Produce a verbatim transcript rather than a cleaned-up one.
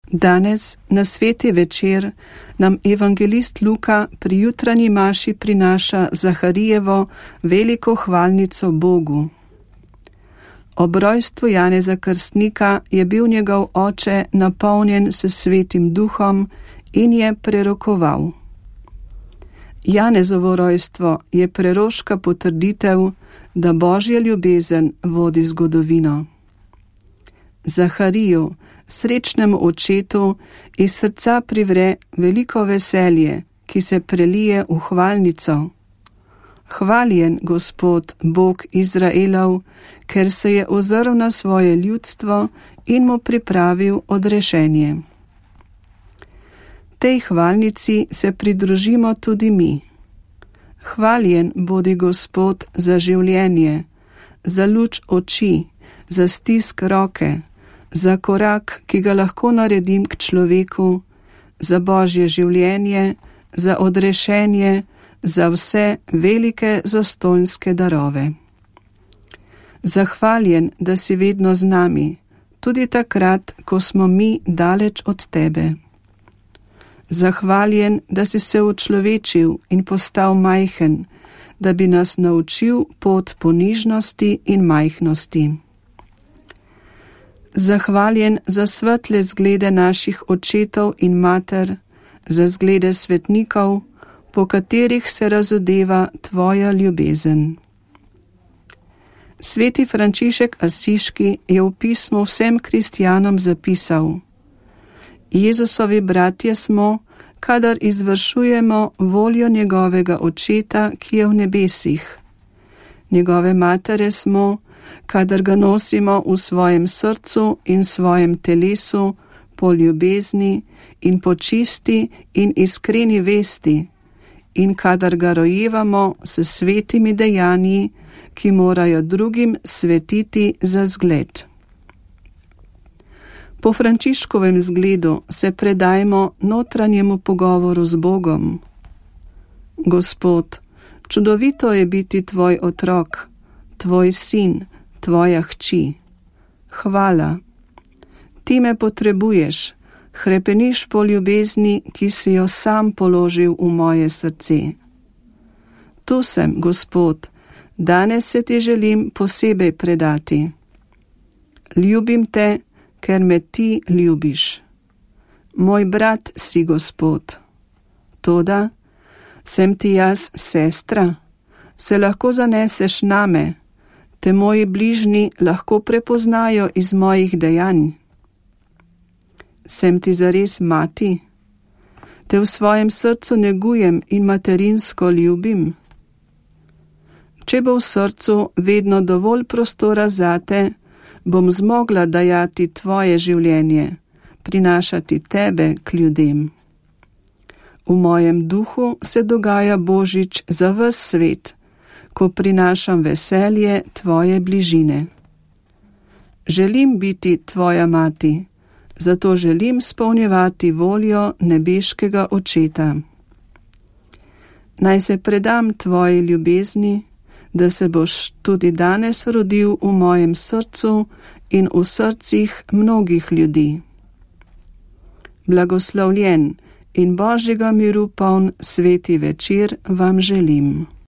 Danes, na sveti večer, nam evangelist Luka pri jutranji maši prinaša Zaharijevo veliko hvalnico Bogu. Ob rojstvu Janeza Krstnika je bil njegov oče napolnjen s svetim duhom in je prerokoval. Janezovo rojstvo je preroška potrditev, da Božja ljubezen vodi zgodovino. Zahariju, srečnemu očetu, iz srca privre veliko veselje, ki se prelije v hvalnico. Hvaljen Gospod, Bog Izraelov, ker se je ozrl na svoje ljudstvo in mu pripravil odrešenje. Tej hvalnici se pridružimo tudi mi. Hvaljen bodi Gospod za življenje, za luč oči, za stisk roke, za korak, ki ga lahko naredim k človeku, za Božje življenje, za odrešenje, za vse velike zastonjske darove. Zahvaljen, da si vedno z nami, tudi takrat, ko smo mi daleč od tebe. Zahvaljen, da si se učlovečil in postal majhen, da bi nas naučil pot ponižnosti in majhnosti. Zahvaljen za svetle zglede naših očetov in mater, za zglede svetnikov, po katerih se razodeva tvoja ljubezen. Sveti Frančišek Asiški je v pismu vsem kristjanom zapisal: Jezusovi bratje smo, kadar izvršujemo voljo njegovega očeta, ki je v nebesih. Njegove matere smo, kadar ga nosimo v svojem srcu in svojem telesu po ljubezni in po čisti in iskreni vesti, in kadar ga rojevamo s svetimi dejanji, ki morajo drugim svetiti za zgled. Po Frančiškovem zgledu se predajmo notranjemu pogovoru z Bogom. Gospod, čudovito je biti tvoj otrok, tvoj sin, tvoja hči. Hvala. Ti me potrebuješ, hrepeniš po ljubezni, ki si jo sam položil v moje srce. Tu sem, Gospod, danes se ti želim posebej predati. Ljubim te, ker me ti ljubiš. Moj brat si, Gospod. Toda, sem ti jaz sestra? Se lahko zaneseš name? Te moji bližnji lahko prepoznajo iz mojih dejanj? Sem ti zares mati? Te v svojem srcu negujem in materinsko ljubim? Če bo v srcu vedno dovolj prostora zate, bom zmogla dajati tvoje življenje, prinašati tebe k ljudem. V mojem duhu se dogaja Božič za ves svet, ko prinašam veselje tvoje bližine. Želim biti tvoja mati, zato želim spolnjevati voljo nebeškega očeta. Naj se predam tvoji ljubezni, da se boš tudi danes rodil v mojem srcu in v srcih mnogih ljudi. Blagoslovljen in Božjega miru poln sveti večer vam želim.